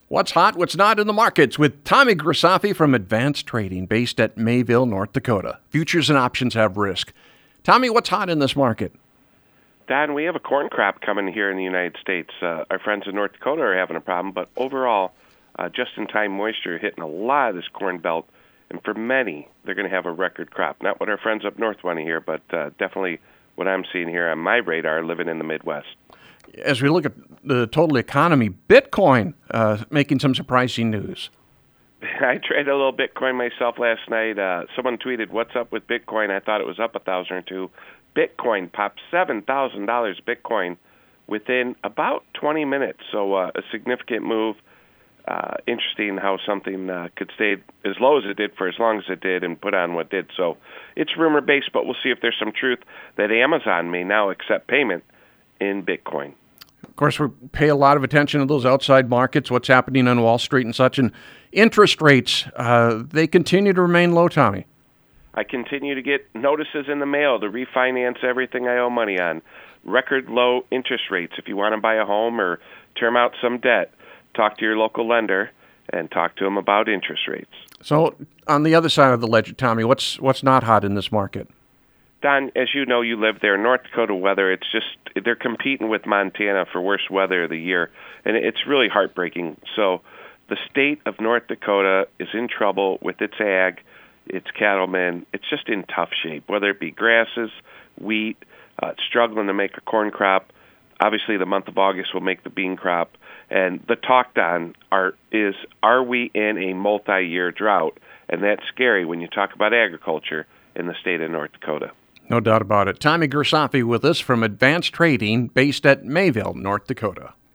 What's hot, what's not in the markets with Tommy Grisafi from Advanced Trading based at Mayville, North Dakota. Futures and options have risk. Tommy, what's hot in this market? Don, we have a corn crop coming here in the United States. Our friends in North Dakota are having a problem, but overall, just-in-time moisture hitting a lot of this corn belt, and for many, they're going to have a record crop. Not what our friends up north want to hear, but definitely what I'm seeing here on my radar living in the Midwest. As we look at the total economy, Bitcoin making some surprising news. I traded a little Bitcoin myself last night. Someone tweeted, "What's up with Bitcoin?" I thought it was up 1,000 or two. Bitcoin popped $7,000 Bitcoin within about 20 minutes. So a significant move. Interesting how something could stay as low as it did for as long as it did and put on what did. So it's rumor-based, but we'll see if there's some truth that Amazon may now accept payment in Bitcoin. Of course, we pay a lot of attention to those outside markets, what's happening on Wall Street and such, and interest rates, they continue to remain low, Tommy. I continue to get notices in the mail to refinance everything I owe money on. Record low interest rates. If you want to buy a home or term out some debt, talk to your local lender and talk to them about interest rates. So on the other side of the ledger, Tommy, what's not hot in this market? Don, as you know, you live there. North Dakota weather, it's just, they're competing with Montana for worst weather of the year, and it's really heartbreaking. So the state of North Dakota is in trouble with its ag, its cattlemen. It's just in tough shape, whether it be grasses, wheat, it's struggling to make a corn crop. Obviously, the month of August will make the bean crop. And the talk, Don, is are we in a multi-year drought? And that's scary when you talk about agriculture in the state of North Dakota. No doubt about it. Tommy Grisafi with us from Advanced Trading based at Mayville, North Dakota.